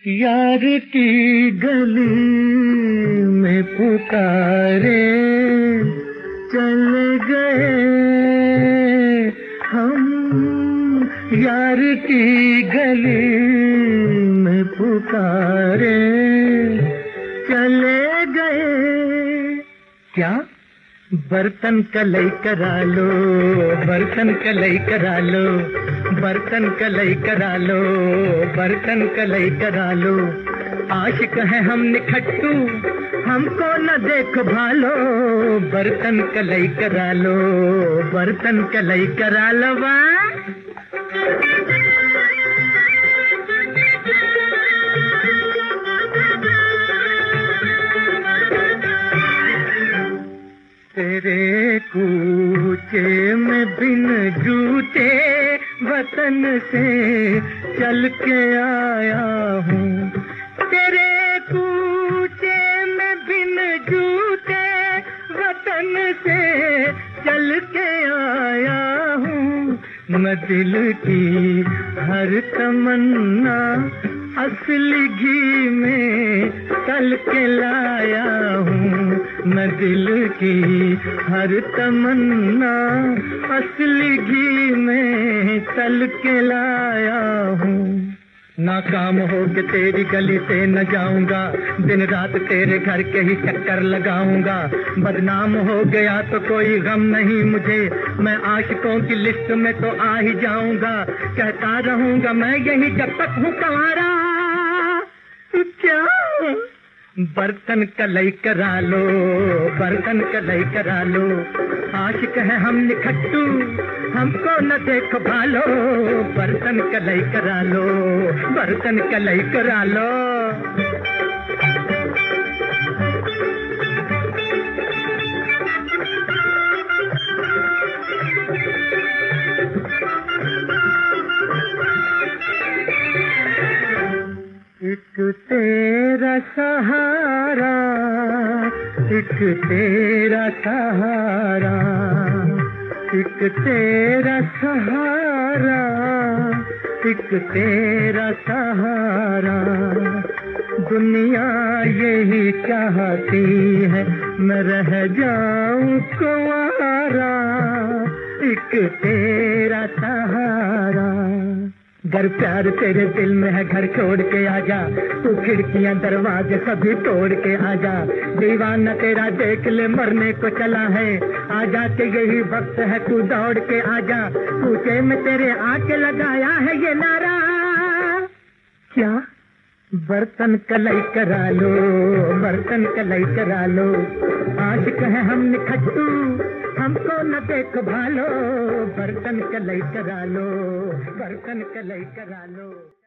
यार की गली में पुकारे चले गए हम, यार की गली में पुकारे चले गए। क्या बर्तन कलई करा लो, बर्तन कलई करा लो, बर्तन कलई करा लो, बर्तन कलई करा लो। आशिक है हम निखट्टू, हमको न देख भालो, बर्तन कलई करा लो, बर्तन कलई करा लो। तेरे कूचे में बिन जूते वतन से चल के आया हूँ, तेरे कूचे में बिन जूते वतन से चल के आया हूँ। मैं दिल की हर तमन्ना असली घी में तल के लाया हूँ, मैं दिल की हर तमन्ना असली घी में तल के लाया हूँ। नाकाम हो के तेरी गली से न जाऊंगा, दिन रात तेरे घर के ही चक्कर लगाऊंगा। बदनाम हो गया तो कोई गम नहीं मुझे, मैं आशिकों की लिस्ट में तो आ ही जाऊंगा। कहता रहूंगा मैं यही जब तक हूँ कंवारा। क्या बर्तन कलई करा लो, बर्तन कलई करा लो। आशिक है हम निखट्टू, हमको न देख भालो, बर्तन कलई करा लो, बर्तन कलई करा लो। एक तेरा सहारा, एक तेरा सहारा, एक तेरा सहारा, एक तेरा सहारा। दुनिया यही चाहती है मैं रह जाऊं कुंवारा, एक तेरा सहारा। घर प्यार तेरे दिल में है घर छोड़ के आजा, तू खिड़कियां दरवाजे सभी तोड़ के आजा। दीवाना तेरा देख ले मरने को चला है, आजा के यही वक्त है तू दौड़ के आजा। पूछे में तेरे आके लगाया है ये नारा। क्या बर्तन कलई करा लो, बर्तन कलई करा लो। आशिक है हम निखट्टू, हमको न देख भालो, बर्तन कलई करा लो, बर्तन कलई करा लो।